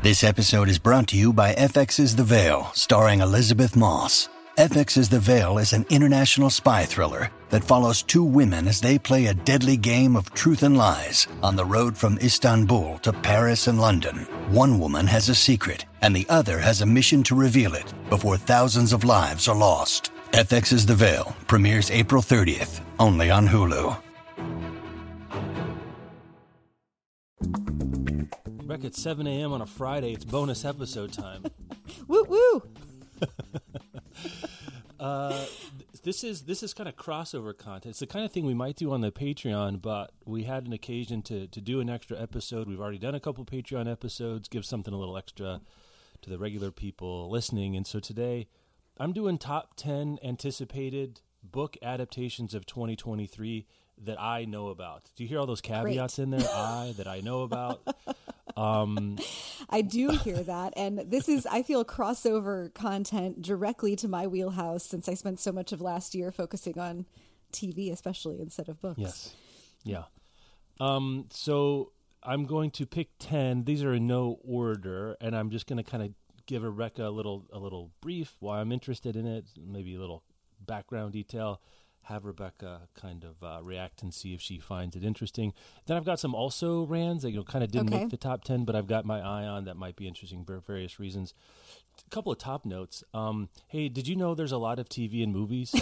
This episode is brought to you by FX's The Veil, starring Elizabeth Moss. FX's The Veil is an international spy thriller that follows two women as they play a deadly game of truth and lies on the road from Istanbul to Paris and London. One woman has a secret, and the other has a mission to reveal it before thousands of lives are lost. FX's The Veil premieres April 30th, only on Hulu. Back at 7 a.m. on a Friday, it's bonus episode time. Woo woo! This is kind of crossover content. It's the kind of thing we might do on the Patreon, but we had an occasion to do an extra episode. We've already done a couple Patreon episodes, give something a little extra to the regular people listening. And so today, I'm doing top 10 anticipated book adaptations of 2023 that I know about. Do you hear all those caveats in there? That I know about. I do hear that, and this is, I feel, crossover content directly to my wheelhouse since I spent so much of last year focusing on TV, especially instead of books. Yes, yeah. So I'm going to pick 10. These are in no order, and I'm just going to kind of give Rebecca a little brief why I'm interested in it, maybe a little background detail. Have Rebecca kind of react and see if she finds it interesting. Then I've got some also rans that kind of didn't make the top 10, but I've got my eye on that might be interesting for various reasons. A couple of top notes. Hey, did you know there's a lot of TV and movies?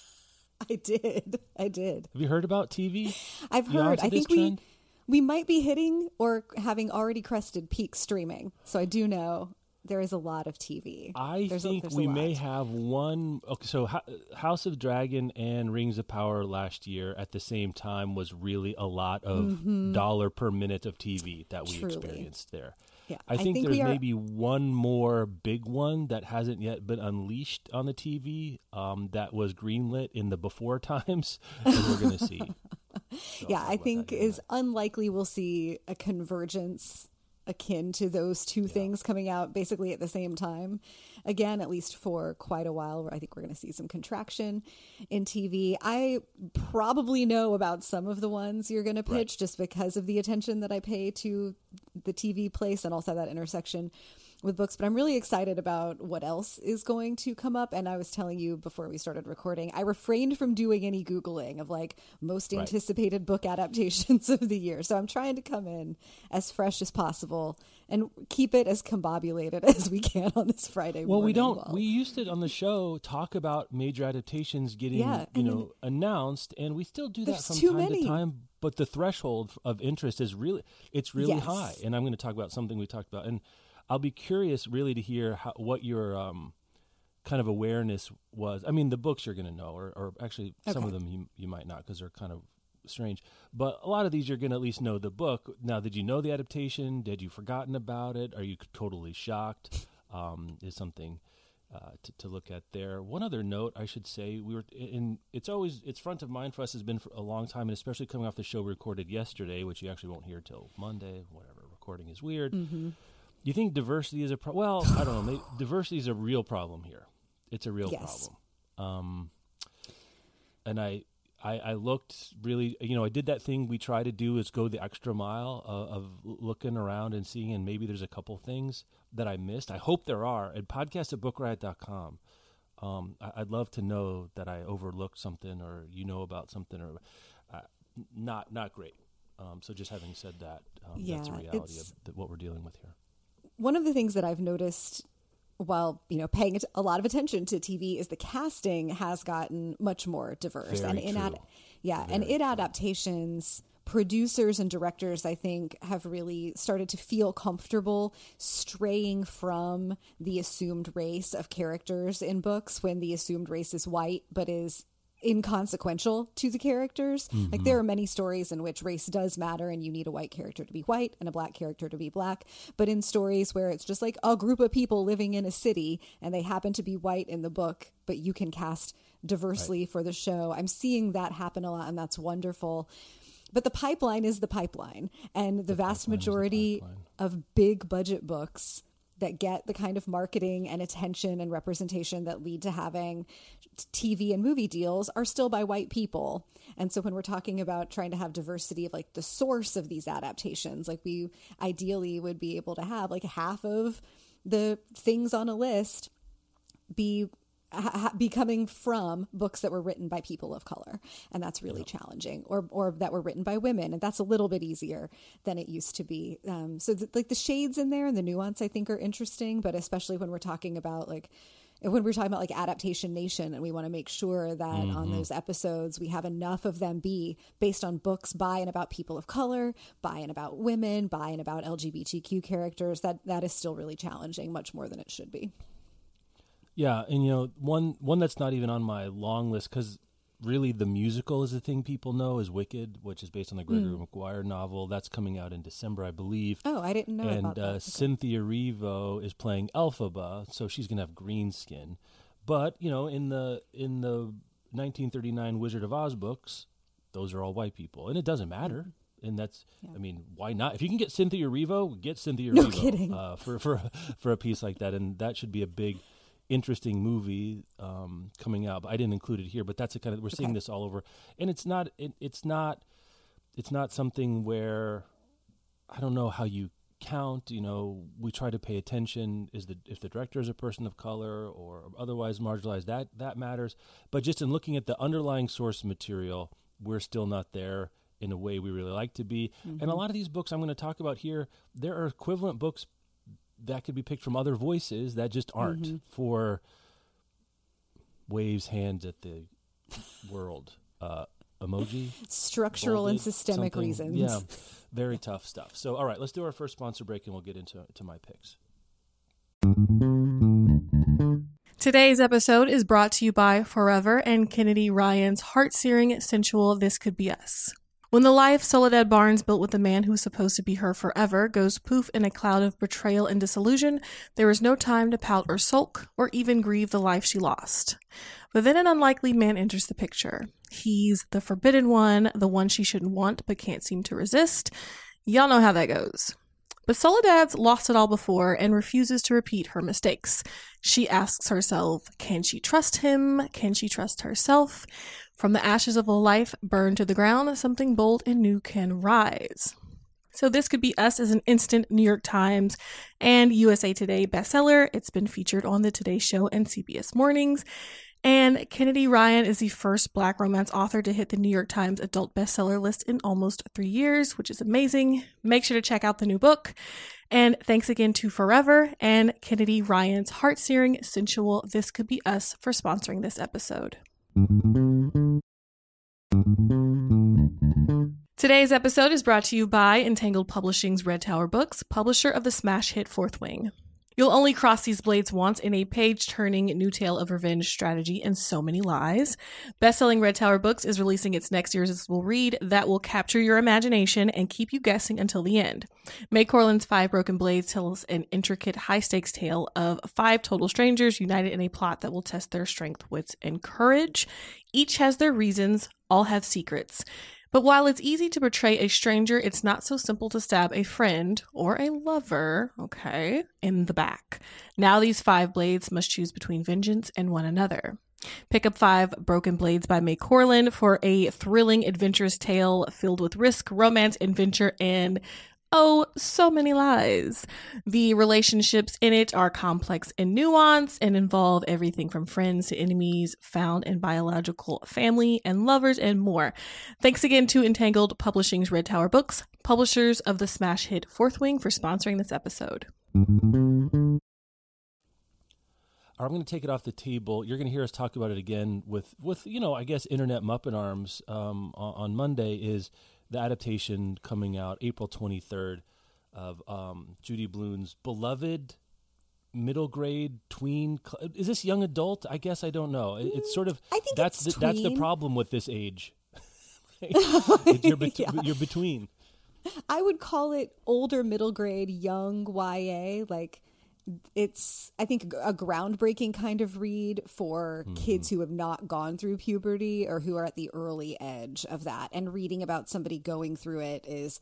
I did. Have you heard about TV? I've heard. I think we might be hitting or having already crested peak streaming. So I do know there is a lot of TV. I think we may have one. Okay, so House of Dragon and Rings of Power last year at the same time was really a lot of dollar per minute of TV that we experienced there. Yeah, I think there's maybe one more big one that hasn't yet been unleashed on the TV that was greenlit in the before times, and we're going to see. So yeah, I think is unlikely we'll see a convergence akin to those two things coming out basically at the same time. Again, at least for quite a while, where I think we're going to see some contraction in TV. I probably know about some of the ones you're going to pitch just because of the attention that I pay to the TV place and also that intersection with books, but I'm really excited about what else is going to come up. And I was telling you before we started recording, I refrained from doing any Googling of like most anticipated book adaptations of the year. So I'm trying to come in as fresh as possible and keep it as combobulated as we can on this Friday morning. We used to on the show talk about major adaptations getting announced, and we still do that from time to time. But the threshold of interest is really high. And I'm going to talk about something we talked about. And I'll be curious really to hear what your kind of awareness was. I mean, the books you're going to know, or actually some of them you might not because they're kind of strange. But a lot of these you're going to at least know the book. Now, did you know the adaptation? Did you forgotten about it? Are you totally shocked? Is something to look at there. One other note I should say, it's front of mind for us has been for a long time, and especially coming off the show we recorded yesterday, which you actually won't hear till Monday. Whatever, recording is weird. Mm-hmm. You think diversity is a problem? Well, I don't know. Diversity is a real problem here. It's a real problem. And I looked really, I did that thing we try to do is go the extra mile of looking around and seeing, and maybe there's a couple things that I missed. I hope there are. At podcast@bookriot.com. I'd love to know that I overlooked something or about something or not great. So just having said that, that's a reality of what we're dealing with here. One of the things that I've noticed while, paying a lot of attention to TV is the casting has gotten much more diverse. Very true. In adaptations, producers and directors, I think, have really started to feel comfortable straying from the assumed race of characters in books when the assumed race is white, but is inconsequential to the characters. Mm-hmm. Like there are many stories in which race does matter and you need a white character to be white and a black character to be black. But in stories where it's just like a group of people living in a city and they happen to be white in the book, but you can cast diversely for the show. I'm seeing that happen a lot, and that's wonderful. But the pipeline is the pipeline, and the vast majority of big budget books that get the kind of marketing and attention and representation that lead to having TV and movie deals are still by white people. And so when we're talking about trying to have diversity of like the source of these adaptations, like we ideally would be able to have like half of the things on a list be coming from books that were written by people of color. And that's really challenging, or that were written by women. And that's a little bit easier than it used to be. So like the shades in there and the nuance I think are interesting, but especially when we're talking about like Adaptation Nation, and we want to make sure that on those episodes we have enough of them be based on books by and about people of color, by and about women, by and about LGBTQ characters, that is still really challenging, much more than it should be. Yeah, and you know, one that's not even on my long list, because really the musical is the thing people know, is Wicked, which is based on the Gregory Maguire novel. That's coming out in December, I believe. Oh, I didn't know about that. And Cynthia Erivo is playing Elphaba, so she's going to have green skin. But, you know, in the 1939 Wizard of Oz books, those are all white people. And it doesn't matter. And that's, I mean, why not? If you can get Cynthia Erivo, get Cynthia Erivo. No kidding. For a piece like that. And that should be a big, interesting movie coming out. But I didn't include it here, but that's a kind of, we're seeing this all over. And it's not something where, I don't know how you count, you know, we try to pay attention, if the director is a person of color or otherwise marginalized, that matters. But just in looking at the underlying source material, we're still not there in a way we really like to be. And a lot of these books I'm going to talk about here, there are equivalent books that could be picked from other voices that just aren't, for waves hands at the world emoji, structural bolded, and systemic reasons. Yeah, very tough stuff. So all right, let's do our first sponsor break and we'll get into my picks. Today's episode is brought to you by Forever and Kennedy Ryan's heart-searing, sensual This Could Be Us. When the life Soledad Barnes built with the man who was supposed to be her forever goes poof in a cloud of betrayal and disillusion, there is no time to pout or sulk, or even grieve the life she lost. But then an unlikely man enters the picture. He's the forbidden one, the one she shouldn't want but can't seem to resist. Y'all know how that goes. But Soledad's lost it all before and refuses to repeat her mistakes. She asks herself, can she trust him? Can she trust herself? From the ashes of a life burned to the ground, something bold and new can rise. So This Could Be Us is an instant New York Times and USA Today bestseller. It's been featured on the Today Show and CBS Mornings. And Kennedy Ryan is the first Black romance author to hit the New York Times adult bestseller list in almost 3 years, which is amazing. Make sure to check out the new book. And thanks again to Forever and Kennedy Ryan's heart-searing, sensual This Could Be Us for sponsoring this episode. Today's episode is brought to you by Entangled Publishing's Red Tower Books, publisher of the smash hit Fourth Wing. You'll only cross these blades once in a page-turning new tale of revenge, strategy, and so many lies. Best-selling Red Tower Books is releasing its next irresistible read that will capture your imagination and keep you guessing until the end. May Corland's Five Broken Blades tells an intricate, high-stakes tale of 5 total strangers united in a plot that will test their strength, wits, and courage. Each has their reasons, all have secrets. But while it's easy to betray a stranger, it's not so simple to stab a friend or a lover, in the back. Now these 5 blades must choose between vengeance and one another. Pick up 5 Broken Blades by May Corland for a thrilling, adventurous tale filled with risk, romance, adventure, and so many lies. The relationships in it are complex and nuanced and involve everything from friends to enemies, found and biological family, and lovers, and more. Thanks again to Entangled Publishing's Red Tower Books, publishers of the smash hit Fourth Wing, for sponsoring this episode. I'm going to take it off the table. You're going to hear us talk about it again with I guess Internet Muppet Arms on Monday, is the adaptation coming out April 23rd of Judy Blume's beloved middle grade tween. Is this young adult? I guess I don't know. It's sort of, I think that's the problem with this age. You're between. I would call it older middle grade, young YA. Like, it's, I think, a groundbreaking kind of read for kids who have not gone through puberty or who are at the early edge of that. And reading about somebody going through it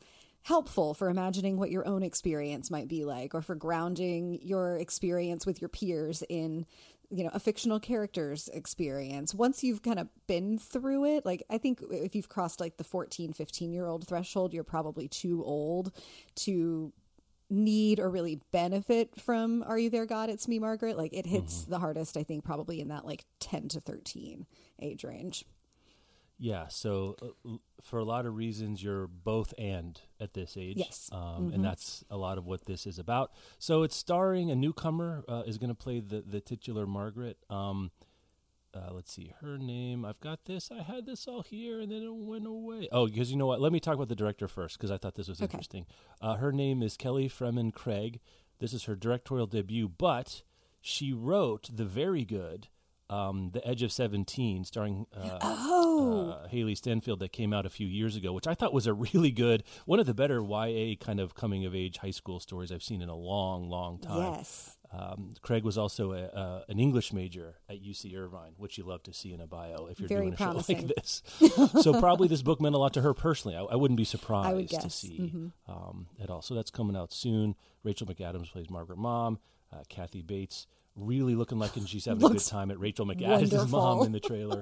helpful for imagining what your own experience might be like, or for grounding your experience with your peers in, a fictional character's experience. Once you've kind of been through it, like I think if you've crossed like the 14, 15-year-old threshold, you're probably too old to need or really benefit from Are You There, God? It's Me, Margaret. Like it hits the hardest, I think, probably in that like 10 to 13 age range. Yeah, so for a lot of reasons, you're both and at this age. Yes. And that's a lot of what this is about. So it's starring a newcomer is going to play the titular Margaret. Let's see, her name. I've got this. I had this all here, and then it went away. Oh, because you know what? Let me talk about the director first, because I thought this was interesting. Her name is Kelly Fremon Craig. This is her directorial debut, but she wrote the very good The Edge of 17, starring Haley Stenfield, that came out a few years ago, which I thought was a really good, one of the better YA kind of coming-of-age high school stories I've seen in a long, long time. Yes. Craig was also an English major at UC Irvine, which you love to see in a bio if you're doing a show like this. So probably this book meant a lot to her personally. I wouldn't be surprised to see at all. So that's coming out soon. Rachel McAdams plays Margaret Mom. Kathy Bates really looking like she's having a good time at Rachel McAdams' mom in the trailer.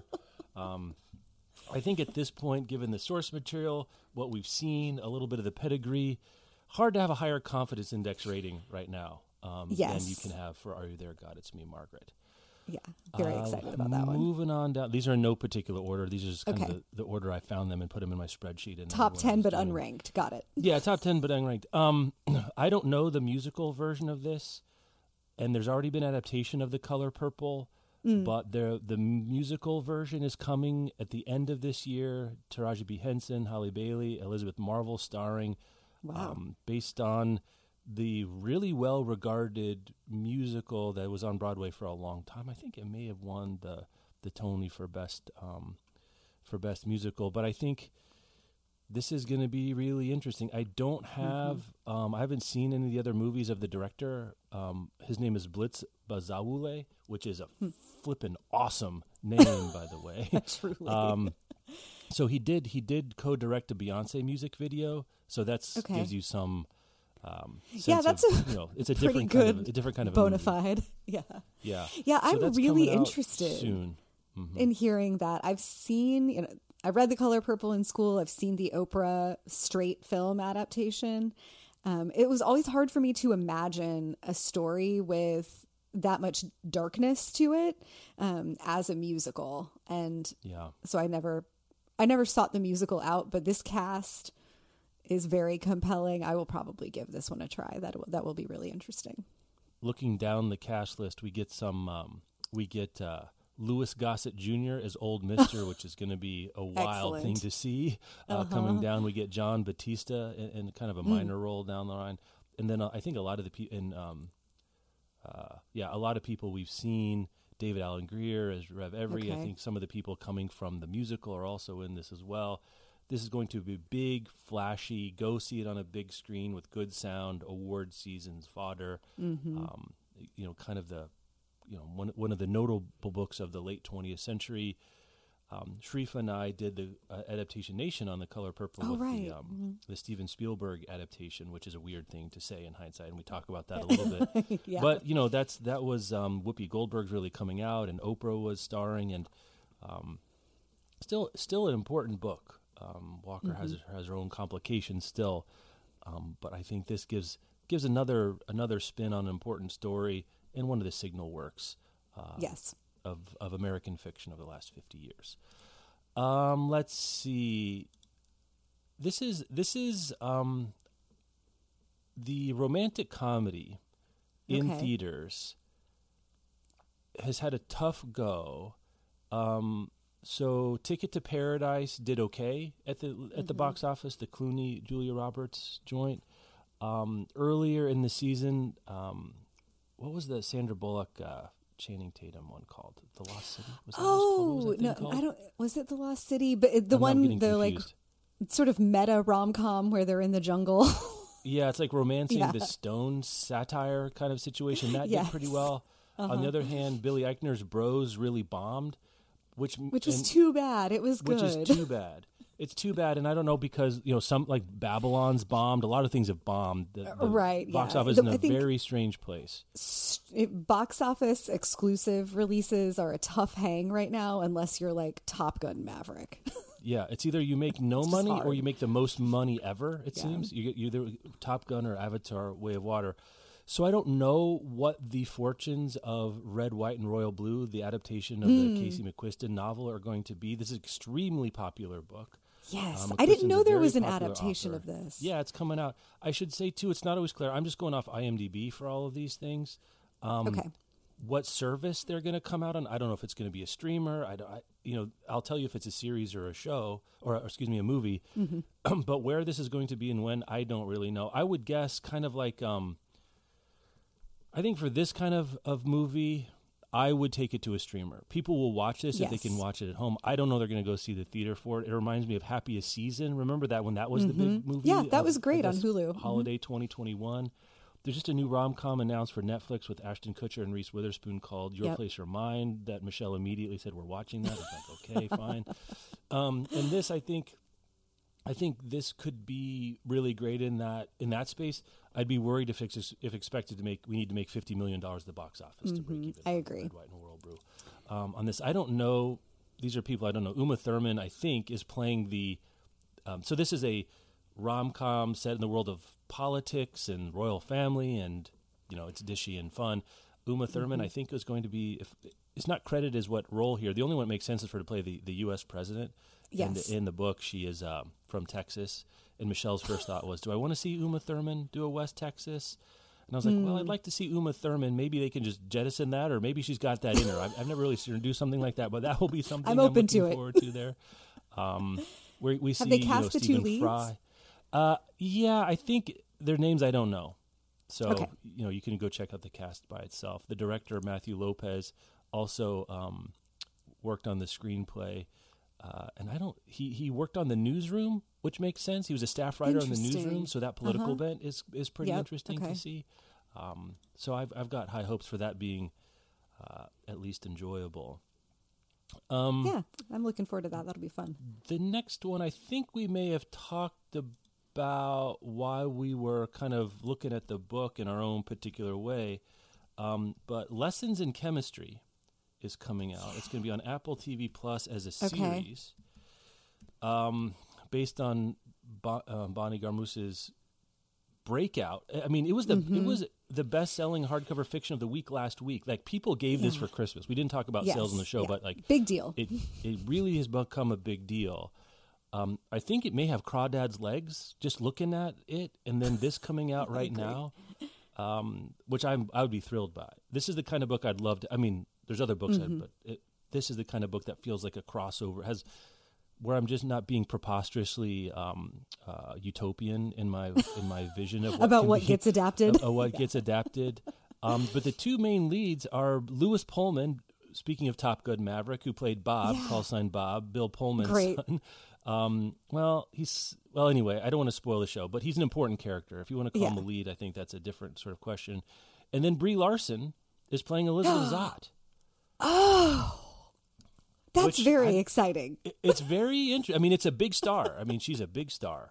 I think at this point, given the source material, what we've seen, a little bit of the pedigree, hard to have a higher confidence index rating right now than you can have for Are You There, God? It's Me, Margaret. Yeah, very excited about that one. Moving on down. These are in no particular order. These are just kind of the order I found them and put them in my spreadsheet. And top 10 but unranked. Got it. Yeah, top 10 but unranked. I don't know the musical version of this, and there's already been adaptation of The Color Purple, but the musical version is coming at the end of this year. Taraji P. Henson, Halle Bailey, Elizabeth Marvel starring, based on the really well-regarded musical that was on Broadway for a long time. I think it may have won the Tony for best musical, but I think this is going to be really interesting. I don't have, I haven't seen any of the other movies of the director. His name is Blitz Bazawule, which is a flippin' awesome name, by the way. Truly. So he did co-direct a Beyonce music video. So that's gives you some. That's it's a different kind of bona fide. Yeah. So I'm really interested soon. In hearing that. I've seen, I read The Color Purple in school. I've seen the Oprah straight film adaptation. It was always hard for me to imagine a story with that much darkness to it as a musical, and so I never sought the musical out. But this cast is very compelling. I will probably give this one a try. That will be really interesting. Looking down the cast list, we get Louis Gossett Jr. as Old Mister, which is going to be a wild thing to see. Coming down, we get John Batista in kind of a minor role down the line, and then I think a lot of the people a lot of people we've seen. David Alan Grier as Rev Every. I think some of the people coming from the musical are also in this as well. This is going to be big, flashy. Go see it on a big screen with good sound. Award seasons fodder. Kind of the, one of the notable books of the late 20th century. Sharifa and I did the adaptation Nation on The Color Purple the Steven Spielberg adaptation, which is a weird thing to say in hindsight, and we talk about that a little bit. But that was Whoopi Goldberg's really coming out, and Oprah was starring, and still an important book. Walker has her own complications still, but I think this gives another spin on an important story and one of the signal works. Of American fiction over the last 50 years. Let's see. This is the romantic comedy in theaters has had a tough go. So Ticket to Paradise did okay at the box office, the Clooney Julia Roberts joint. Earlier in the season, what was the Sandra Bullock Channing Tatum one called? The Lost City? Was it The Lost City? But the like sort of meta rom-com where they're in the jungle. Yeah, it's like Romancing the Stone satire kind of situation. That did pretty well. On the other hand, Billy Eichner's Bros really bombed, which was too bad. It was good. Which is too bad. It's too bad, and I don't know because some like Babylon's bombed. A lot of things have bombed. The right? Box office is in a very strange place. Box office exclusive releases are a tough hang right now, unless you're like Top Gun Maverick. Yeah, it's either you make no money or you make the most money ever. It seems you get either Top Gun or Avatar: Way of Water. So I don't know what the fortunes of Red, White, and Royal Blue, the adaptation of the Casey McQuiston novel, are going to be. This is an extremely popular book. Yes, I didn't know there was an adaptation of this. Yeah, it's coming out. I should say, too, it's not always clear. I'm just going off IMDb for all of these things. Okay. What service they're going to come out on, I don't know if it's going to be a streamer. I'll tell you if it's a series or a show, or excuse me, a movie. Mm-hmm. But where this is going to be and when, I don't really know. I would guess kind of like, I think for this kind of movie, I would take it to a streamer. People will watch this if they can watch it at home. I don't know they're going to go see the theater for it. It reminds me of Happiest Season. Remember that when that was the big movie? Yeah, that was great on Hulu. Holiday 2021. There's just a new rom-com announced for Netflix with Ashton Kutcher and Reese Witherspoon called Your Place or Mine that Michelle immediately said, we're watching that. I was like, okay, fine. And this, I think this could be really great in that space. I'd be worried if expected to we need to make $50 million at the box office to break even. I agree. Red, White, and Royal Blue. On this, I don't know. These are people I don't know. Uma Thurman, I think, is playing the. So this is a rom-com set in the world of politics and royal family, and it's dishy and fun. Uma Thurman, I think, is going to be. It's not credited as what role here. The only one that makes sense is for her to play the U.S. president. Yes. In the book, she is from Texas. And Michelle's first thought was, do I want to see Uma Thurman do a West Texas? And I was like, well, I'd like to see Uma Thurman. Maybe they can just jettison that, or maybe she's got that in her. I've never really seen her do something like that, but that will be something I'm open looking to forward to there. Where we Have see they cast the Stephen two leads? Fry. Yeah, I think their names I don't know. So, okay. You can go check out the cast by itself. The director, Matthew Lopez, also worked on the screenplay. And he worked on The Newsroom, which makes sense. He was a staff writer on The Newsroom, so that political bent is pretty interesting to see. So I've got high hopes for that being at least enjoyable. Yeah, I'm looking forward to that. That'll be fun. The next one, I think we may have talked about why we were kind of looking at the book in our own particular way, but Lessons in Chemistry is coming out. It's going to be on Apple TV Plus as a series, based on Bonnie Garmus's breakout. I mean, it was the best-selling hardcover fiction of the week last week. Like, people gave this for Christmas. We didn't talk about sales on the show, but like, big deal. It really has become a big deal. I think it may have Crawdad's legs just looking at it, and then this coming out right now, which I would be thrilled by. This is the kind of book I'd love to. I mean, there's other books, but this is the kind of book that feels like a crossover. Where I'm just not being preposterously utopian in my vision of what gets adapted. What gets adapted. But the two main leads are Lewis Pullman. Speaking of Top Gun Maverick, who played Bob, call sign Bob, Bill Pullman's son. Anyway, I don't want to spoil the show, but he's an important character. If you want to call him a lead, I think that's a different sort of question. And then Brie Larson is playing Elizabeth Zott. Oh, that's very exciting. It's very interesting. I mean, it's a big star. I mean, she's a big star.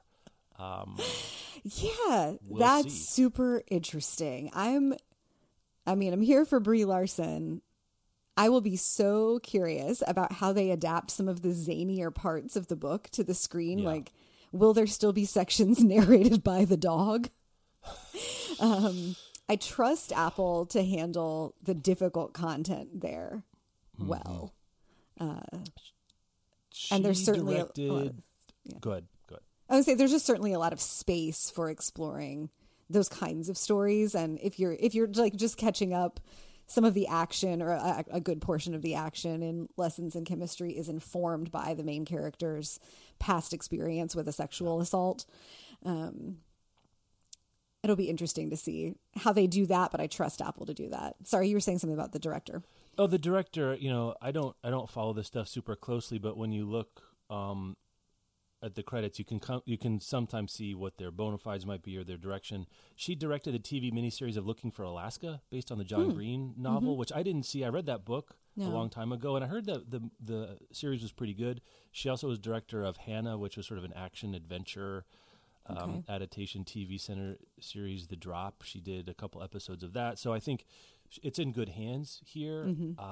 That's super interesting. I'm here for Brie Larson. I will be so curious about how they adapt some of the zanier parts of the book to the screen. Yeah. Like, will there still be sections narrated by the dog? I trust Apple to handle the difficult content there well. And there's certainly Good. I would say there's just certainly a lot of space for exploring those kinds of stories. And if you're like just catching up, some of the action or a good portion of the action in Lessons in Chemistry is informed by the main character's past experience with a sexual assault. It'll be interesting to see how they do that, but I trust Apple to do that. Sorry, you were saying something about the director. Oh, the director, I don't follow this stuff super closely, but when you look, at the credits, you can sometimes see what their bona fides might be or their direction. She directed the TV miniseries of Looking for Alaska, based on the John Green novel, which I didn't see. I read that book a long time ago, and I heard that the series was pretty good. She also was director of Hannah, which was sort of an action adventure adaptation TV center series, The Drop. She did a couple episodes of that, so I think it's in good hands here.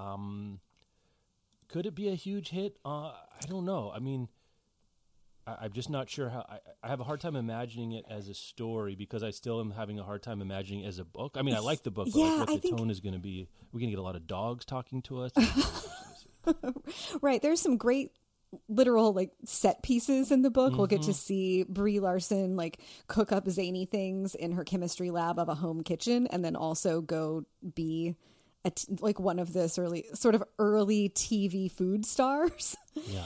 Could it be a huge hit? I don't know. I mean, I'm just not sure how. I have a hard time imagining it as a story because I still am having a hard time imagining it as a book. I mean, I like the book, but like what the tone is going to be. We're going to get a lot of dogs talking to us. Right. There's some great literal like set pieces in the book. We'll get to see Brie Larson like cook up zany things in her chemistry lab of a home kitchen, and then also go be like one of this early TV food stars,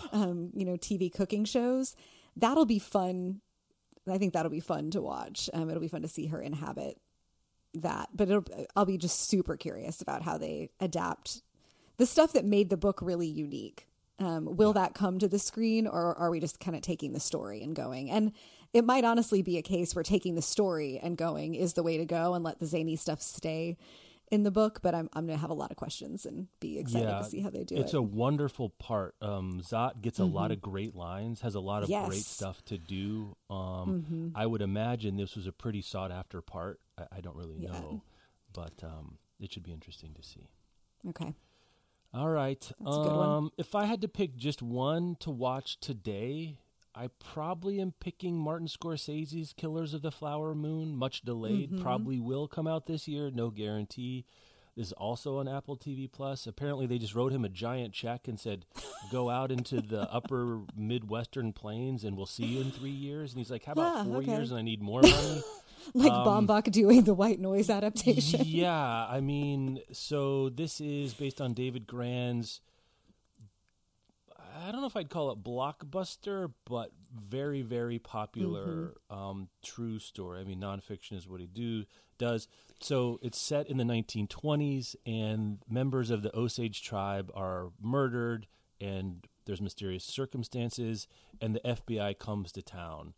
TV cooking shows. That'll be fun. I think that'll be fun to watch. It'll be fun to see her inhabit that, but I'll be just super curious about how they adapt the stuff that made the book really unique. Will that come to the screen, or are we just kind of taking the story and going? And it might honestly be a case where taking the story and going is the way to go and let the zany stuff stay in the book, but I'm going to have a lot of questions and be excited to see how they do it. It's a wonderful part. Zot gets a lot of great lines, has a lot of great stuff to do. I would imagine this was a pretty sought after part. I don't really know, but it should be interesting to see. Okay. All right. That's a good one. If I had to pick just one to watch today, I probably am picking Martin Scorsese's Killers of the Flower Moon, much delayed. Probably will come out this year, no guarantee. This is also on Apple TV Plus. Apparently they just wrote him a giant check and said, go out into the upper Midwestern plains and we'll see you in 3 years. And he's like, how about 4 years and I need more money? Like Baumbach doing the White Noise adaptation. Yeah, I mean, so this is based on David Grann's, I don't know if I'd call it blockbuster, but very, very popular true story. I mean, nonfiction is what he does. So it's set in the 1920s, and members of the Osage tribe are murdered, and there's mysterious circumstances, and the FBI comes to town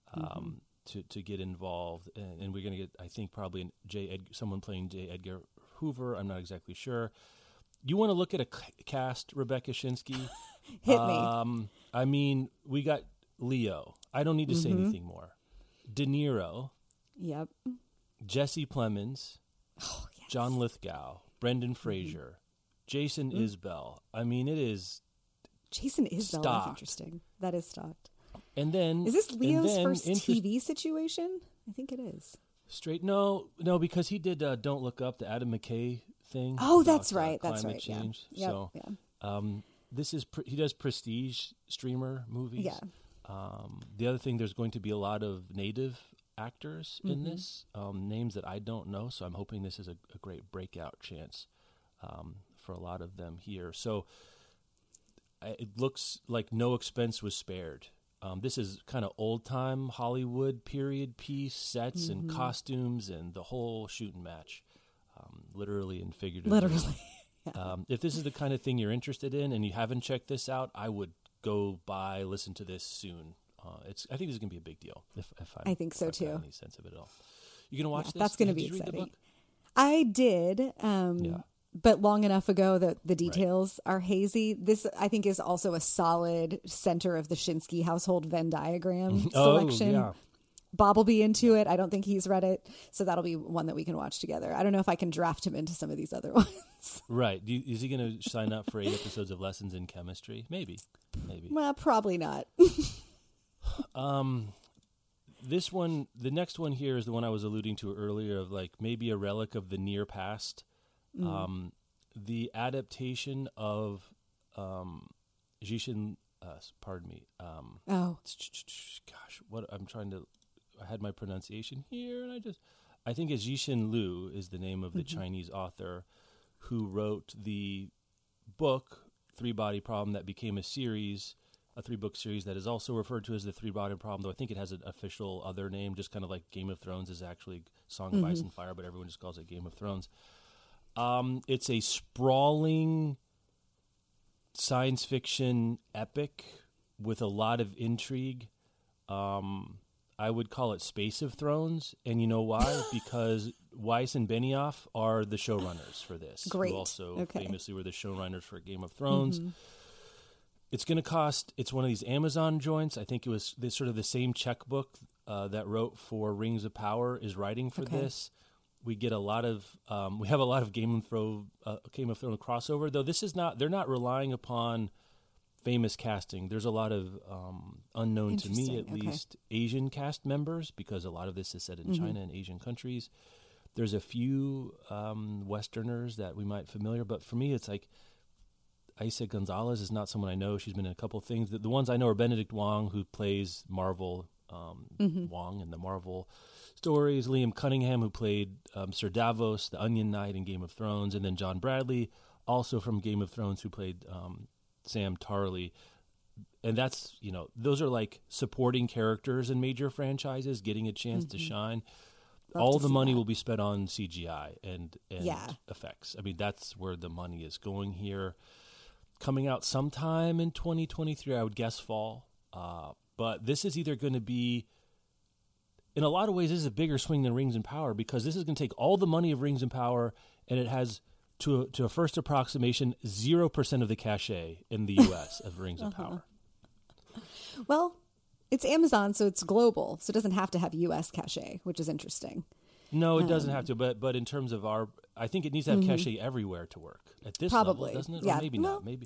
to get involved. And we're going to get, I think, probably someone playing J. Edgar Hoover. I'm not exactly sure. You want to look at a cast, Rebecca Shinsky? Hit me. I mean, we got Leo. I don't need to say anything more. De Niro. Yep. Jesse Plemons. Oh, yes. John Lithgow. Brendan Fraser. Jason Isbell. I mean, it is Jason Isbell. stocked. That's interesting. That is stocked. And then is this Leo's first TV situation? I think it is. No, because he did Don't Look Up, the Adam McKay thing. Oh, that's right. That's climate right. Change. Yeah. So, this is he does prestige streamer movies. Yeah. The other thing, there's going to be a lot of native actors in this, names that I don't know. So I'm hoping this is a great breakout chance for a lot of them here. So it looks like no expense was spared. This is kind of old-time Hollywood period piece, sets and costumes and the whole shooting match, literally and figuratively. Literally. Yeah. If this is the kind of thing you're interested in and you haven't checked this out, I would go listen to this soon. I think this is going to be a big deal. I think so too. Any sense of it all? You going to watch this? That's going to be exciting. I did. But long enough ago that the details are hazy. This, I think, is also a solid center of the Shinsky household Venn diagram selection. Yeah. Bob will be into it. I don't think he's read it. So that'll be one that we can watch together. I don't know if I can draft him into some of these other ones. Right. Is he going to sign up for 8 episodes of Lessons in Chemistry? Maybe. Well, probably not. This one, the next one here is the one I was alluding to earlier of like maybe a relic of the near past. The adaptation of Jishin, pardon me. Gosh, what I'm trying to. I had my pronunciation here, and I think it's Jishin Liu is the name of the Chinese author who wrote the book Three Body Problem that became a series, a 3-book series that is also referred to as the Three Body Problem. Though I think it has an official other name, just kind of like Game of Thrones is actually Song of Ice and Fire, but everyone just calls it Game of Thrones. It's a sprawling science fiction epic with a lot of intrigue. I would call it Space of Thrones, and you know why? Because Weiss and Benioff are the showrunners for this. Great. Who also famously were the showrunners for Game of Thrones. Mm-hmm. It's going to cost. It's one of these Amazon joints. I think it was sort of the same checkbook that wrote for Rings of Power is writing for this. We get a lot of. We have a lot of Game of Thrones crossover, though. This is not. They're not relying upon famous casting. There's a lot of unknown to me, at least, Asian cast members, because a lot of this is set in China and Asian countries. There's a few Westerners that we might familiar, but for me, it's like Isa Gonzalez is not someone I know. She's been in a couple of things. The ones I know are Benedict Wong, who plays Marvel Wong in the Marvel stories, Liam Cunningham, who played Sir Davos, the Onion Knight in Game of Thrones, and then John Bradley, also from Game of Thrones, who played Sam Tarly. And that's, those are like supporting characters in major franchises getting a chance to shine. All the money will be spent on CGI and effects. I mean, that's where the money is going here. Coming out sometime in 2023, I would guess fall. But this is either going to be, in a lot of ways, this is a bigger swing than Rings and Power, because this is going to take all the money of Rings and Power, and it has, to a first approximation, 0% of the cachet in the U.S. of Rings and Power. Well, it's Amazon, so it's global, so it doesn't have to have U.S. cachet, which is interesting. No, it doesn't have to, but in terms of I think it needs to have cachet everywhere to work at this level, doesn't it? Yeah. Or maybe not. Maybe.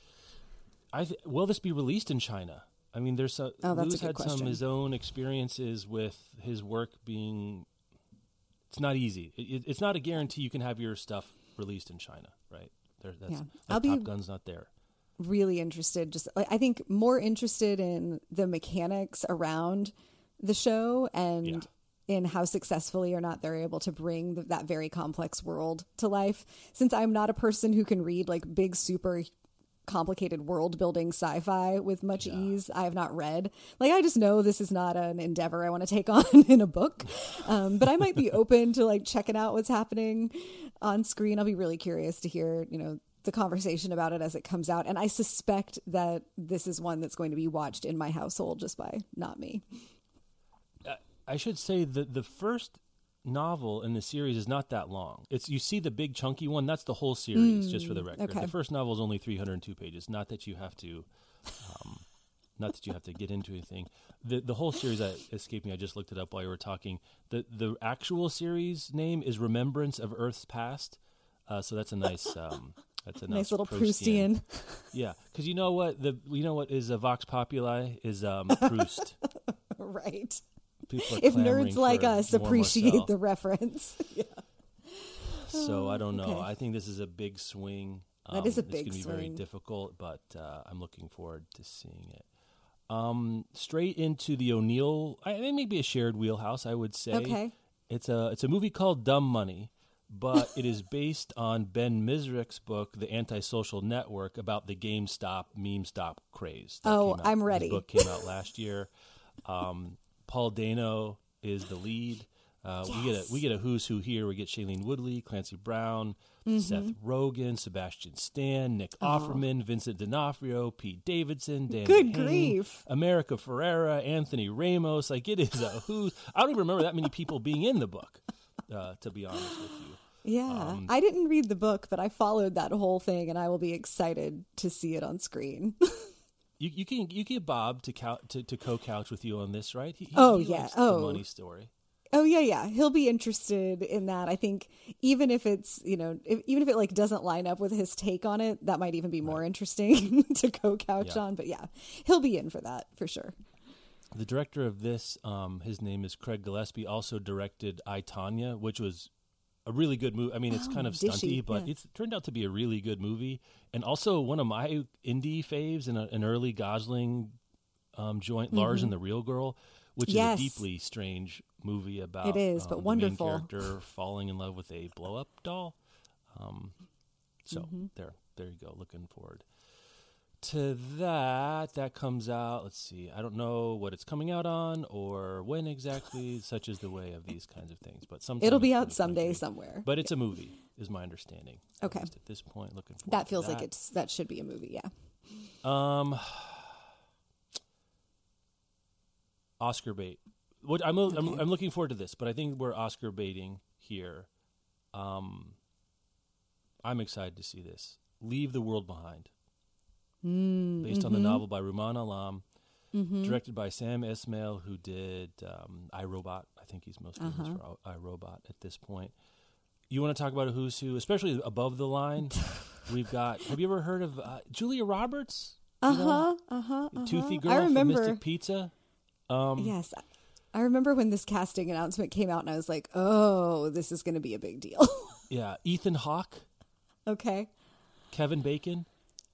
Will this be released in China? I mean, Lou's had some of his own experiences with his work being. It's not easy. It's not a guarantee you can have your stuff released in China, right? Top Gun's not there. Really interested. I think more interested in the mechanics around the show and in how successfully or not they're able to bring that very complex world to life. Since I'm not a person who can read like big, super complicated world building sci-fi with much ease, I have not read. I just know this is not an endeavor I want to take on in a book. But I might be open to checking out what's happening on screen. I'll be really curious to hear, the conversation about it as it comes out. And I suspect that this is one that's going to be watched in my household just by not me. I should say that the first novel in the series is not that long. You see the big chunky one, that's the whole series, just for the record. Okay. The first novel is only 302 pages. Not that you have to get into anything. The whole series escaped me. I just looked it up while you were talking. The actual series name is Remembrance of Earth's Past. So that's a nice nice little Proustian. Yeah, because you know what is a Vox Populi is Proust. Right. If nerds like us appreciate the reference. Yeah. So I don't know. Okay. I think this is a big swing. That is a big swing. It's going to be very difficult, but I'm looking forward to seeing it. Straight into the O'Neill. I think maybe a shared wheelhouse, I would say. Okay. It's a movie called Dumb Money, but it is based on Ben Misrick's book, The Antisocial Network, about the GameStop meme stop craze. I'm ready. His book came out last year. Paul Dano is the lead. We get a who's who here. We get Shailene Woodley, Clancy Brown, Seth Rogen, Sebastian Stan, Nick Offerman, Vincent D'Onofrio, Pete Davidson, Dan Good Hain, grief. America Ferrera, Anthony Ramos. It is a who's. I don't even remember that many people being in the book, to be honest with you. Yeah, I didn't read the book, but I followed that whole thing, and I will be excited to see it on screen. You can get Bob to co-couch with you on this, right? He likes the money story. Oh yeah. He'll be interested in that. I think even if it's, even if it doesn't line up with his take on it, that might even be more interesting to co-couch on. But yeah, he'll be in for that for sure. The director of this, his name is Craig Gillespie, also directed I, Tonya, which was a really good movie. I mean, it's kind of stunty, but it's turned out to be a really good movie. And also one of my indie faves in an early Gosling joint, Lars and the Real Girl, which is a deeply strange movie about it is, but wonderful. The main character falling in love with a blow-up doll. There you go. Looking forward to that. That comes out. Let's see. I don't know what it's coming out on or when exactly. Such is the way of these kinds of things. But it'll be out someday somewhere. But it's a movie, is my understanding. Okay. At this point, looking forward. That feels like that should be a movie. Yeah. Oscar bait. I'm looking forward to this, but I think we're Oscar baiting here. I'm excited to see this. Leave the World Behind. Based on the novel by Rumaan Alam, directed by Sam Esmail, who did iRobot. I think he's most famous for iRobot at this point. You want to talk about a who's who, especially above the line? We've got, have you ever heard of Julia Roberts? Toothy girl from Mystic Pizza. Yes. I remember when this casting announcement came out and I was like, oh, this is going to be a big deal. Yeah. Ethan Hawke. Okay. Kevin Bacon.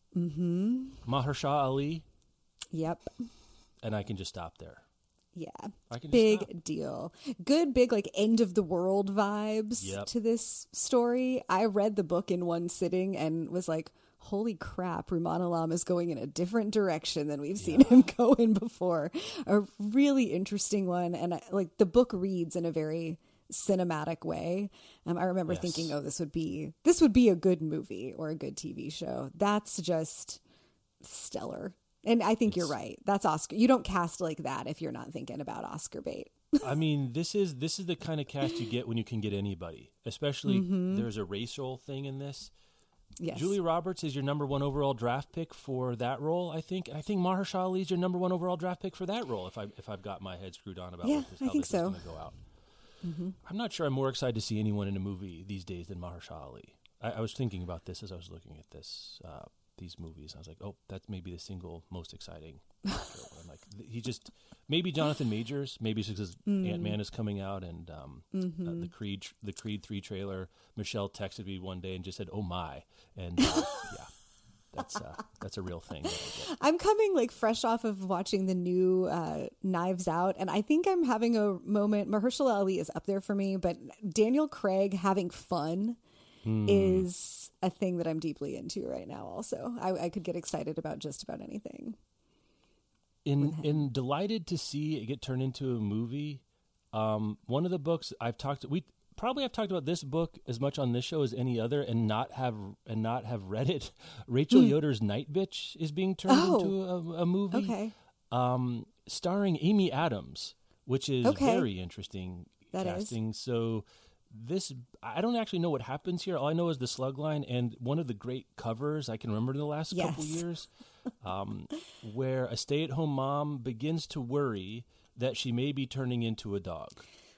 Mahershala Ali. Yep. And I can just stop there. Yeah. Big deal. Good, big, like end of the world vibes to this story. I read the book in one sitting and was like, holy crap, Rumaan Alam is going in a different direction than we've seen him go in before. A really interesting one. And like the book reads in a very cinematic way. I remember thinking, oh, this would be a good movie or a good TV show. That's just stellar. And I think you're right. That's Oscar. You don't cast like that if you're not thinking about Oscar bait. I mean, this is the kind of cast you get when you can get anybody. Especially there's a racial thing in this. Yes. Julia Roberts is your number 1 overall draft pick for that role, I think. And I think Mahershala Ali is your number 1 overall draft pick for that role. If I've got my head screwed on about how this is going to go out. I'm not sure I'm more excited to see anyone in a movie these days than Mahershala Ali. I was thinking about this as I was looking at this. These movies. I was like, oh, that's maybe the single most exciting. I'm like, maybe Jonathan Majors, maybe it's because Ant-Man is coming out and the Creed 3 trailer. Michelle texted me one day and just said, oh my. And that's a real thing. I'm coming like fresh off of watching the new Knives Out, and I think I'm having a moment. Mahershala Ali is up there for me, but Daniel Craig having fun is a thing that I'm deeply into right now. Also, I could get excited about just about anything. In delighted to see it get turned into a movie. One of the books I've talked about this book as much on this show as any other, and not have read it. Rachel Yoder's Night Bitch is being turned into a movie. Okay. Starring Amy Adams, which is very interesting casting. So. This, I don't actually know what happens here. All I know is the slug line and one of the great covers I can remember in the last couple years, where a stay-at-home mom begins to worry that she may be turning into a dog.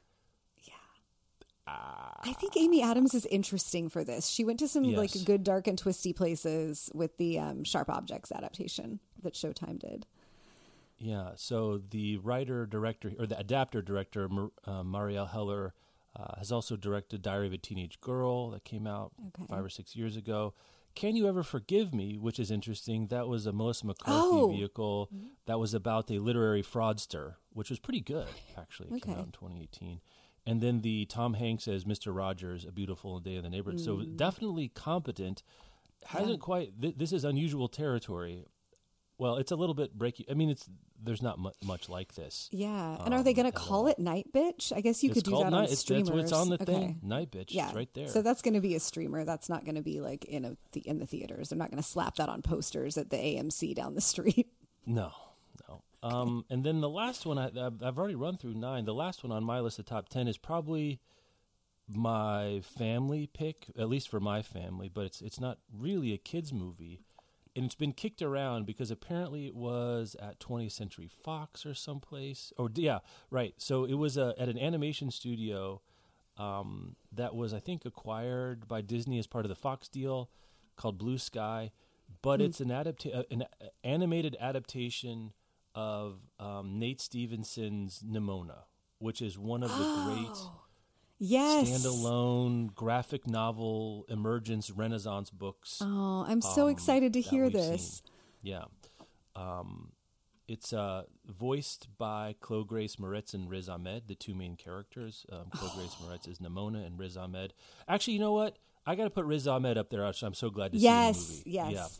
Yeah. I think Amy Adams is interesting for this. She went to some like good, dark, and twisty places with the Sharp Objects adaptation that Showtime did. Yeah. So the writer-director, or the adapter-director, Marielle Heller, has also directed Diary of a Teenage Girl that came out 5 or 6 years ago. Can You Ever Forgive Me, which is interesting. That was a Melissa McCarthy vehicle that was about a literary fraudster, which was pretty good, actually. It came out in 2018. And then the Tom Hanks as Mr. Rogers, A Beautiful Day in the Neighborhood. So definitely competent. Hasn't quite, this is unusual territory. Well, it's a little bit breaky. I mean, there's not much like this. Yeah. And are they going to call it Night Bitch? I guess you could do that on streamers. That's what's on the thing. Night Bitch. Yeah. It's right there. So that's going to be a streamer. That's not going to be like in the theaters. They're not going to slap that on posters at the AMC down the street. No. Okay. And then the last one, I've already run through 9. The last one on my list of top 10 is probably my family pick, at least for my family, but it's not really a kids movie. And it's been kicked around because apparently it was at 20th Century Fox or someplace. Oh, yeah, right. So it was at an animation studio that was, I think, acquired by Disney as part of the Fox deal, called Blue Sky. But it's an animated adaptation of Nate Stephenson's Nimona, which is one of the great standalone graphic novel emergence Renaissance books. Oh, I'm so excited to hear this. Seen. Yeah. It's voiced by Chloe Grace Moretz and Riz Ahmed, the two main characters. Chloe Grace Moretz is Nimona and Riz Ahmed. Actually, you know what? I got to put Riz Ahmed up there. I'm so glad to see the movie. Yes. Yeah.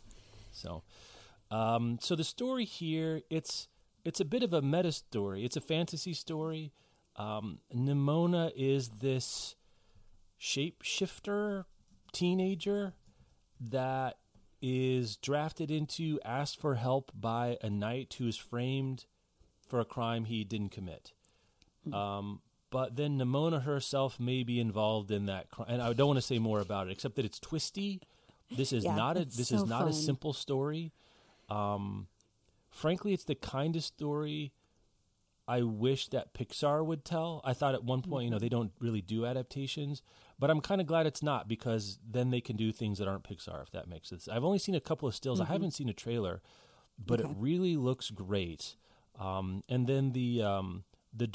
So the story here, it's a bit of a meta story. It's a fantasy story. Nimona is this shapeshifter teenager that is drafted into, asked for help by a knight who is framed for a crime he didn't commit. But then Nimona herself may be involved in that crime, and I don't want to say more about it, except that it's twisty. This is not a simple story. Frankly, it's the kind of story I wish that Pixar would tell. I thought at one point, they don't really do adaptations, but I'm kind of glad it's not, because then they can do things that aren't Pixar, if that makes sense. I've only seen a couple of stills. I haven't seen a trailer, but it really looks great. And then the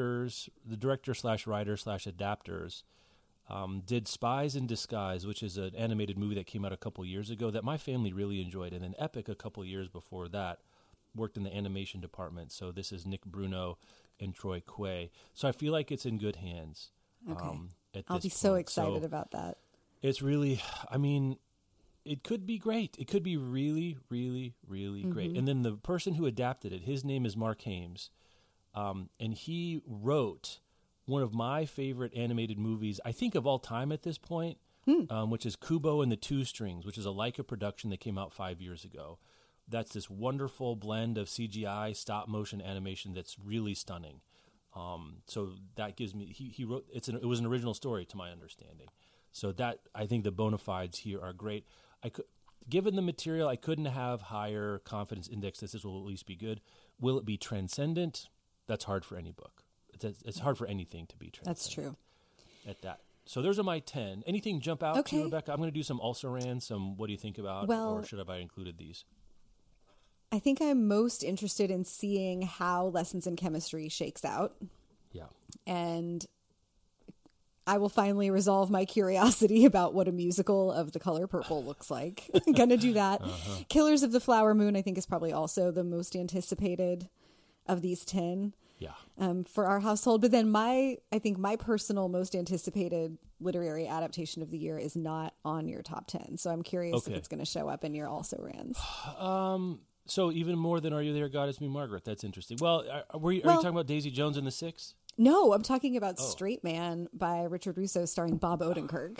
director/writer/adapters did Spies in Disguise, which is an animated movie that came out a couple years ago that my family really enjoyed. And then Epic a couple years before that worked in the animation department. So this is Nick Bruno and Troy Quay. So I feel like it's in good hands. Okay. I'll be so excited about that. It's really, it could be great. It could be really, really, really great. And then the person who adapted it, his name is Mark Hames. And he wrote one of my favorite animated movies, I think of all time at this point, which is Kubo and the Two Strings, which is a Laika production that came out 5 years ago. That's this wonderful blend of CGI, stop motion animation that's really stunning. So that gives me, he wrote, it was an original story to my understanding. So that, I think the bona fides here are great. Given the material, I couldn't have higher confidence index that this will at least be good. Will it be transcendent? That's hard for any book. It's hard for anything to be transcendent. That's true. At that. So those are my 10. Anything jump out to you, Rebecca? I'm going to do some also-ran, some what do you think about, or should I have included these? I think I'm most interested in seeing how Lessons in Chemistry shakes out. Yeah. And I will finally resolve my curiosity about what a musical of The Color Purple looks like. I'm going to do that. Killers of the Flower Moon, I think, is probably also the most anticipated of these 10 for our household. But then I think my personal most anticipated literary adaptation of the year is not on your top 10. So I'm curious if it's going to show up in your also-rans. So even more than Are You There, God? It's Me, Margaret. That's interesting. Well, are you talking about Daisy Jones and the Six? No, I'm talking about Straight Man by Richard Russo starring Bob Odenkirk.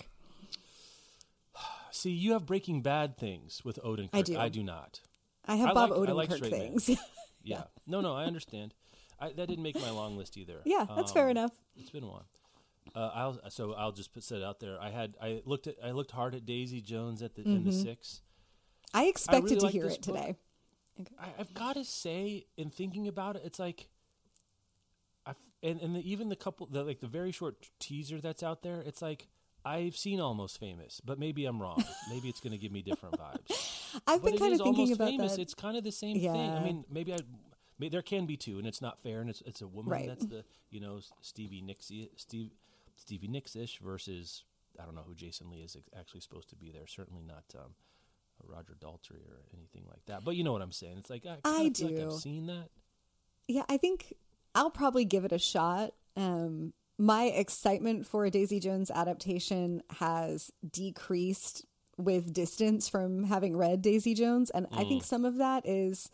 See, you have Breaking Bad things with Odenkirk. I do not. I have Bob Odenkirk things. Yeah. No, I understand. That didn't make my long list either. Yeah, that's fair enough. It's been one. I'll just set it out there. I looked hard at Daisy Jones in the Six. I expected to hear it today. Okay. I've got to say, in thinking about it, it's like, even the very short teaser that's out there, it's like, I've seen Almost Famous, but maybe I'm wrong. Maybe it's going to give me different vibes. I've been kind of thinking about famous. that. It's kind of the same thing. I mean, maybe there can be two, and it's not fair. And it's a woman that's the Stevie Nicks-ish versus I don't know who Jason Lee is actually supposed to be there. Certainly not Roger Daltrey or anything like that. But you know what I'm saying. It's like I do. Like I've seen that. Yeah, I think I'll probably give it a shot. My excitement for a Daisy Jones adaptation has decreased with distance from having read Daisy Jones. And I think some of that is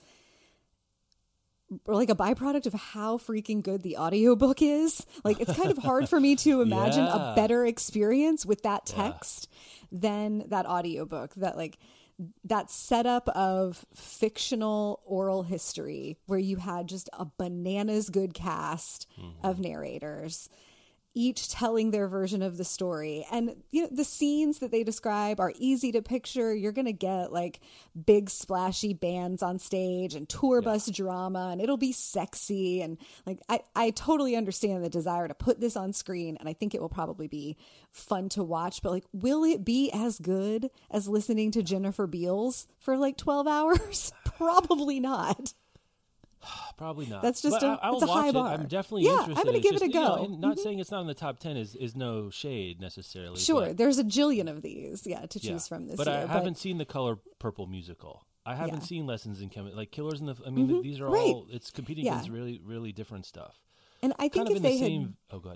like a byproduct of how freaking good the audiobook is. Like, it's kind of hard for me to imagine a better experience with that text than that audiobook. That setup of fictional oral history where you had just a bananas good cast of narrators, each telling their version of the story. And the scenes that they describe are easy to picture. You're going to get like big splashy bands on stage and tour bus drama, and it'll be sexy. And like, I totally understand the desire to put this on screen, and I think it will probably be fun to watch. But like, will it be as good as listening to Jennifer Beals for like 12 hours? Probably not. Probably not. That's just it's a high bar. I'm definitely interested. I'm going to give it a go. Not saying it's not in the top 10 is no shade necessarily. Sure, there's a jillion of these, to choose from this year. But I haven't seen the Color Purple musical. I haven't seen Lessons in Chemistry. Like Killers in the... I mean, these are all... It's competing against really, really different stuff. And I think if they had... Oh, go ahead.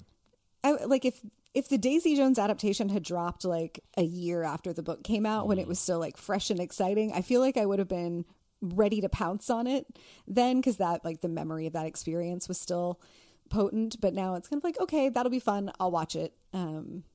If the Daisy Jones adaptation had dropped like a year after the book came out, when it was still like fresh and exciting, I feel like I would have been ready to pounce on it then, because that like the memory of that experience was still potent. But now it's kind of like, okay, that'll be fun, I'll watch it,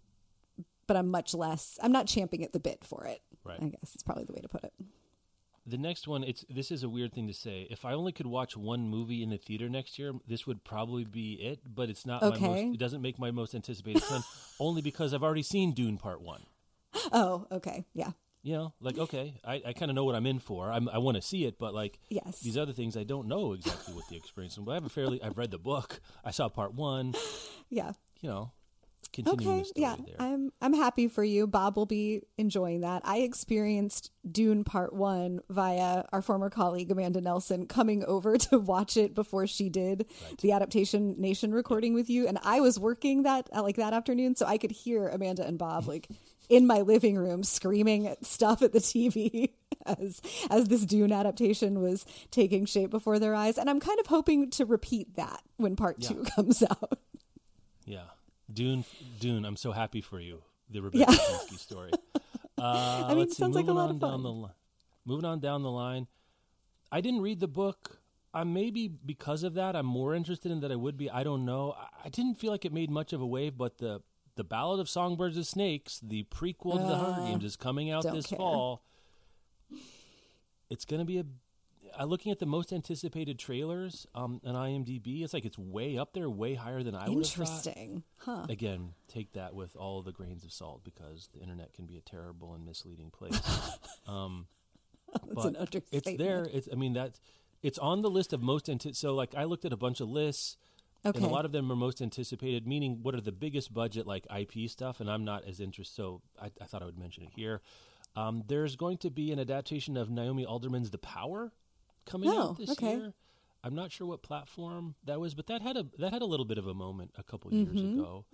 but I'm not champing at the bit for it. Right. I guess it's probably the way to put it. The next one, this is a weird thing to say. If I only could watch one movie in the theater next year, this would probably be it. But it's not it doesn't make my most anticipated one, only because I've already seen Dune Part 1. Oh, okay, yeah. You know, like, okay, I kind of know what I'm in for. I want to see it, but like these other things, I don't know exactly what the experience is. But I've read the book. I saw Part 1. Yeah. You know, continuing the story there. I'm happy for you. Bob will be enjoying that. I experienced Dune Part 1 via our former colleague Amanda Nelson coming over to watch it before she did the Adaptation Nation recording with you, and I was working that afternoon, so I could hear Amanda and Bob like in my living room screaming at stuff at the TV as this Dune adaptation was taking shape before their eyes, and I'm kind of hoping to repeat that when Part 2 comes out. Yeah. Dune, I'm so happy for you. The Rebecca Kaczynski story. I mean, it sounds like a lot of fun. Moving on down the line. I didn't read the book. Maybe because of that, I'm more interested in that I would be. I don't know. I didn't feel like it made much of a wave, but the Ballad of Songbirds and Snakes, the prequel to the Hunger Games, is coming out this fall. It's going to be looking at the most anticipated trailers on IMDb, it's like it's way up there, way higher than I would have thought. Interesting. Huh. Again, take that with all of the grains of salt because the internet can be a terrible and misleading place. That's an understatement. It's there. It's on the list of most so like I looked at a bunch of lists. Okay. And a lot of them are most anticipated, meaning what are the biggest budget like IP stuff, and I'm not as interested, so I thought I would mention it here. There's going to be an adaptation of Naomi Alderman's The Power coming out this year. I'm not sure what platform that was, but that had a little bit of a moment a couple years ago.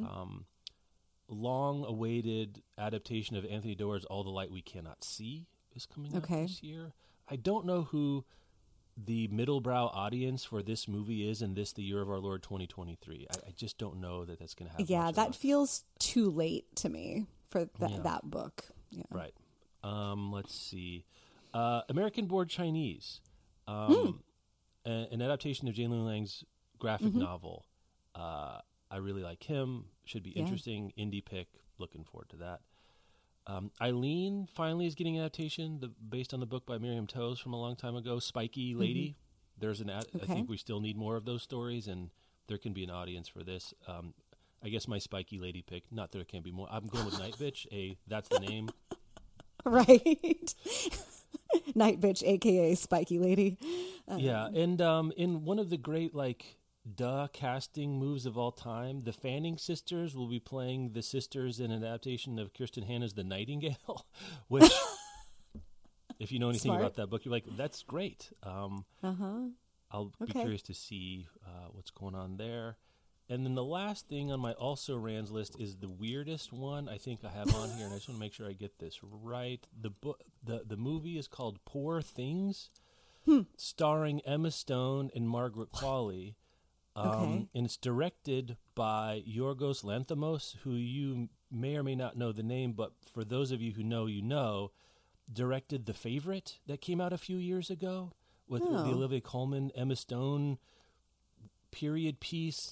Long-awaited adaptation of Anthony Doerr's All the Light We Cannot See is coming out this year. I don't know who the middle-brow audience for this movie is in the year of our Lord 2023. I just don't know that that's going to happen. Yeah, that feels too late to me for that book. Yeah. Right. Let's see. American Born Chinese, an adaptation of Jane Lang's graphic novel. I really like him. Should be interesting. Indie pick. Looking forward to that. Eileen finally is getting an adaptation based on the book by Miriam Toews from a long time ago, Spiky Lady. There's I think we still need more of those stories, and there can be an audience for this. I guess my Spiky Lady pick, not that there can be more. I'm going with Night Bitch. That's the name. Right. Night Bitch, a.k.a. Spiky Lady. Yeah, and in one of the great, casting moves of all time, the Fanning sisters will be playing the sisters in an adaptation of Kirsten Hanna's The Nightingale, which, if you know anything about that book, you're like, that's great. I'll be curious to see what's going on there. And then the last thing on my also Rans list is the weirdest one I think I have on here, and I just want to make sure I get this right. The movie is called Poor Things, starring Emma Stone and Margaret Qualley. And it's directed by Yorgos Lanthimos, who you may or may not know the name, but for those of you who know, directed The Favorite that came out a few years ago with the Olivia Colman, Emma Stone period piece.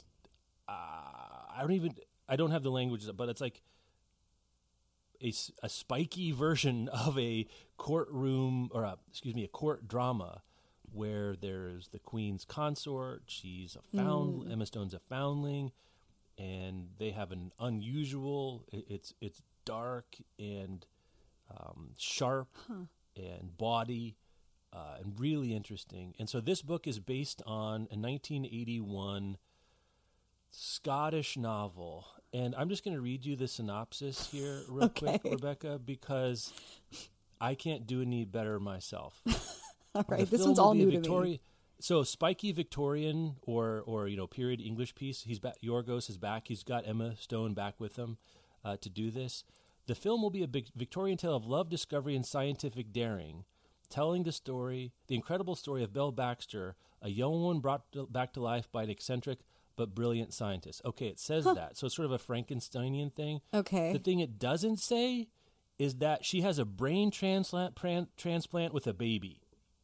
I don't have the language, but it's like a spiky version of a courtroom or a court drama where there's the Queen's consort. She's a Emma Stone's a foundling, and they have an unusual. It's dark and sharp and bawdy and really interesting. And so this book is based on a 1981 Scottish novel, and I'm just going to read you the synopsis here real quick, Rebecca, because I can't do any better myself. All right, this one's all new to me. So spiky Victorian or period English piece. He's back. Yorgos is back. He's got Emma Stone back with him to do this. The film will be a big Victorian tale of love, discovery, and scientific daring, telling the incredible story of Belle Baxter, a young woman brought back to life by an eccentric but brilliant scientist. Okay, it says that. So it's sort of a Frankensteinian thing. Okay. The thing it doesn't say is that she has a brain transplant with a baby.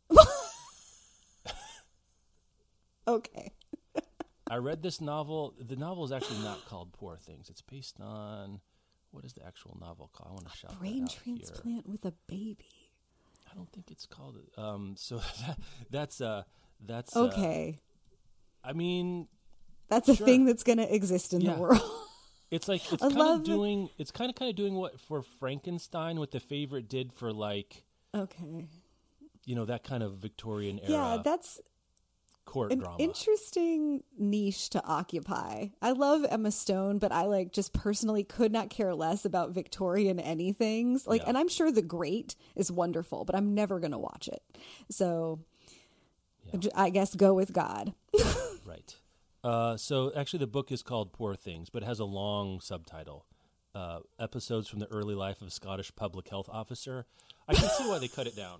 Okay. I read this novel. The novel is actually not called Poor Things. It's based on, what is the actual novel called? I want to shout brain transplant with a baby. I don't think it's called. So that's okay. I mean, that's a thing that's going to exist in the world. It's like it's kind of doing what for Frankenstein what The Favorite did for like that kind of Victorian era. Yeah, that's court drama. Interesting niche to occupy. I love Emma Stone, but I just personally could not care less about Victorian anythings. And I'm sure The Great is wonderful, but I'm never going to watch it. So I guess go with God. Right. So actually the book is called Poor Things, but it has a long subtitle. Episodes from the Early Life of a Scottish Public Health Officer. I can see why they cut it down.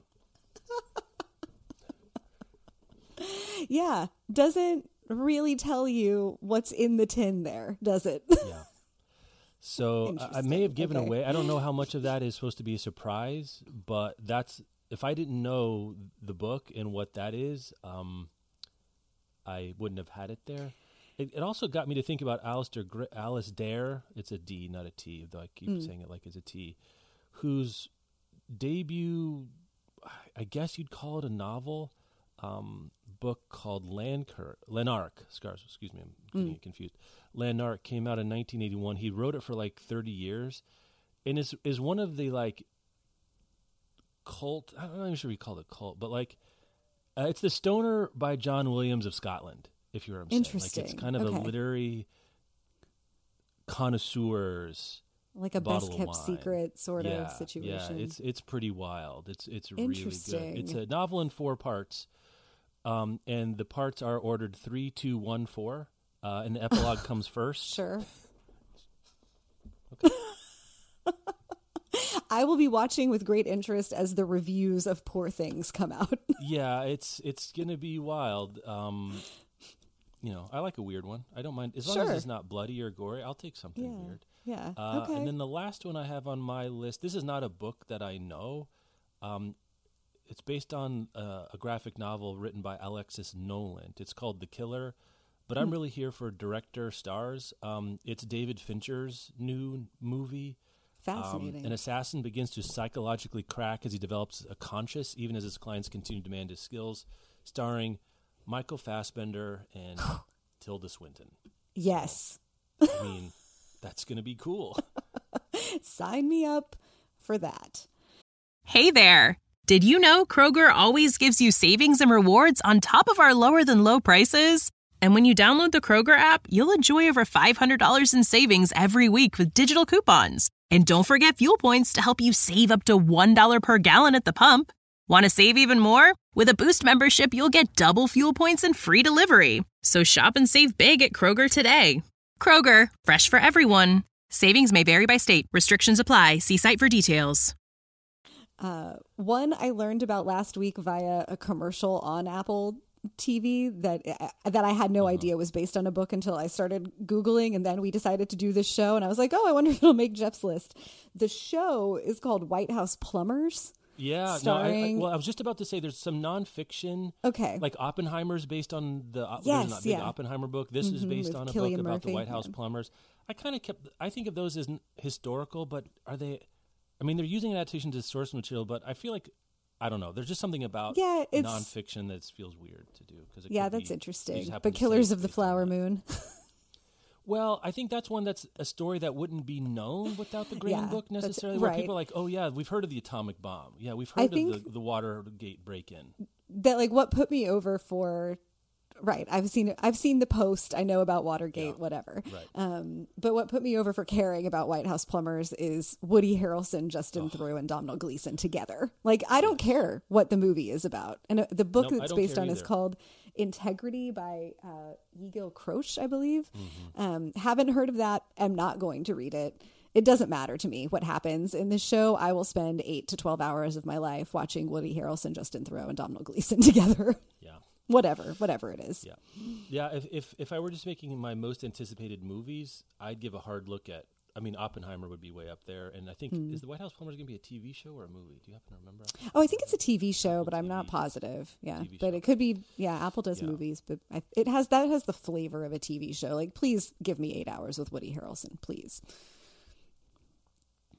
Yeah, doesn't really tell you what's in the tin there, does it? Yeah. So I may have given away. I don't know how much of that is supposed to be a surprise, but if I didn't know the book and what that is, I wouldn't have had it there. It also got me to think about Alice Dare. It's a D, not a T, though I keep saying it like it's a T. Whose debut, I guess you'd call it a novel, book called Lanark. Excuse me, I'm getting confused. Lanark came out in 1981. He wrote it for 30 years, and is one of the cult. I'm not even sure we call it cult, but it's The Stoner by John Williams of Scotland. If you're interesting, it's kind of a literary connoisseurs, like a best kept secret sort of situation. Yeah, it's pretty wild. It's really good. It's a novel in 4 parts. And the parts are ordered 3, 2, 1, 4, and the epilogue comes first. Sure. Okay. I will be watching with great interest as the reviews of Poor Things come out. Yeah, it's gonna be wild. I like a weird one. I don't mind as long as it's not bloody or gory. I'll take something weird. Yeah. Okay. And then the last one I have on my list. This is not a book that I know. It's based on a graphic novel written by Alexis Noland. It's called The Killer, but I'm really here for director stars. It's David Fincher's new movie. Fascinating. An assassin begins to psychologically crack as he develops a conscience, even as his clients continue to demand his skills, starring Michael Fassbender and Tilda Swinton. Yes. I mean, that's going to be cool. Sign me up for that. Hey there. Did you know Kroger always gives you savings and rewards on top of our lower than low prices? And when you download the Kroger app, you'll enjoy over $500 in savings every week with digital coupons. And don't forget fuel points to help you save up to $1 per gallon at the pump. Want to save even more? With a Boost membership, you'll get double fuel points and free delivery. So shop and save big at Kroger today. Kroger, fresh for everyone. Savings may vary by state. Restrictions apply. See site for details. One I learned about last week via a commercial on Apple TV that I had no idea was based on a book until I started Googling, and then we decided to do this show, and I was like, oh, I wonder if it'll make Jeff's list. The show is called White House Plumbers. Yeah, starring... I was just about to say there's some nonfiction. Okay. Like Oppenheimer's based on the big Oppenheimer book. This is based on a book about the White House plumbers. I think of those as historical, but are they? I mean, they're using an adaptation to source material, but I feel like, I don't know. There's just something about nonfiction that feels weird to do. That's interesting. But Killers of the Flower Moon. Well, I think that's one that's a story that wouldn't be known without the Green Book necessarily. Where people are like, oh yeah, we've heard of the atomic bomb. Yeah, we've heard of the Watergate break-in. That what put me over for... Right. I've seen the Post. I know about Watergate, whatever. Right. But what put me over for caring about White House Plumbers is Woody Harrelson, Justin Theroux, and Domhnall Gleeson together. I don't care what the movie is about. And the book that's based on is called Integrity by Yigal Krosh, I believe. Mm-hmm. Haven't heard of that. I'm not going to read it. It doesn't matter to me what happens in this show. I will spend 8 to 12 hours of my life watching Woody Harrelson, Justin Theroux, and Domhnall Gleeson together. Yeah. Whatever it is. Yeah. If I were just making my most anticipated movies, I'd give a hard look at. I mean, Oppenheimer would be way up there, and I think is the White House Plumbers going to be a TV show or a movie? Do you happen to remember? Oh, I think it's a TV show, but I'm not positive. Yeah, but it could be. Yeah, Apple does movies, but it has the flavor of a TV show. Please give me 8 hours with Woody Harrelson, please.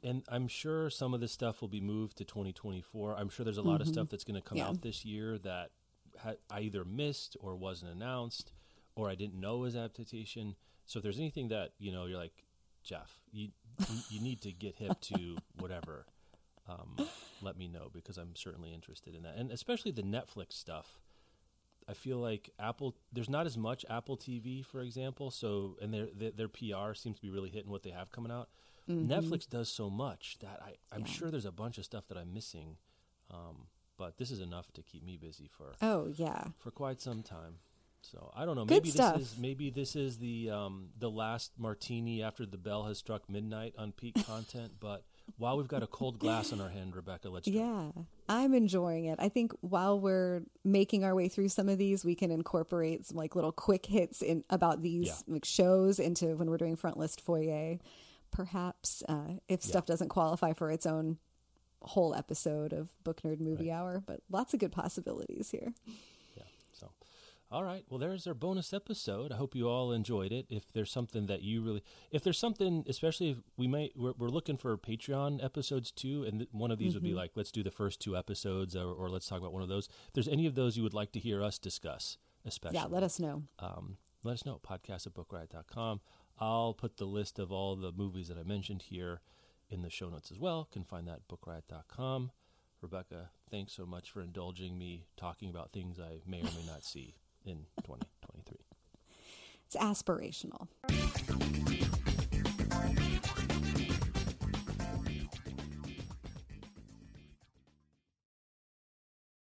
and I'm sure some of this stuff will be moved to 2024. I'm sure there's a lot of stuff that's going to come out this year that I either missed or wasn't announced, or I didn't know was adaptation. So if there's anything that, you're like, Jeff, you need to get hip to whatever, let me know, because I'm certainly interested in that. And especially the Netflix stuff. I feel like there's not as much Apple TV, for example. So, and their PR seems to be really hitting what they have coming out. Netflix does so much that I'm sure there's a bunch of stuff that I'm missing. But this is enough to keep me busy for quite some time. So I don't know. Maybe this is the last martini after the bell has struck midnight on peak content. But while we've got a cold glass in our hand, Rebecca, let's drink. Yeah, I'm enjoying it. I think while we're making our way through some of these, we can incorporate some like little quick hits about these like shows into when we're doing front list foyer. Perhaps if stuff doesn't qualify for its own whole episode of Book Nerd Movie Hour, but lots of good possibilities here. All right. Well, there's our bonus episode. I hope you all enjoyed it. If there's something that especially if we're looking for Patreon episodes too, and one of these would be like, let's do the first 2 episodes, or let's talk about one of those. If there's any of those you would like to hear us discuss, especially. Yeah, let us know. Let us know. podcast@bookriot.com. I'll put the list of all the movies that I mentioned here in the show notes as well. You can find that at bookriot.com. Rebecca, thanks so much for indulging me talking about things I may or may not see in 2023. It's aspirational.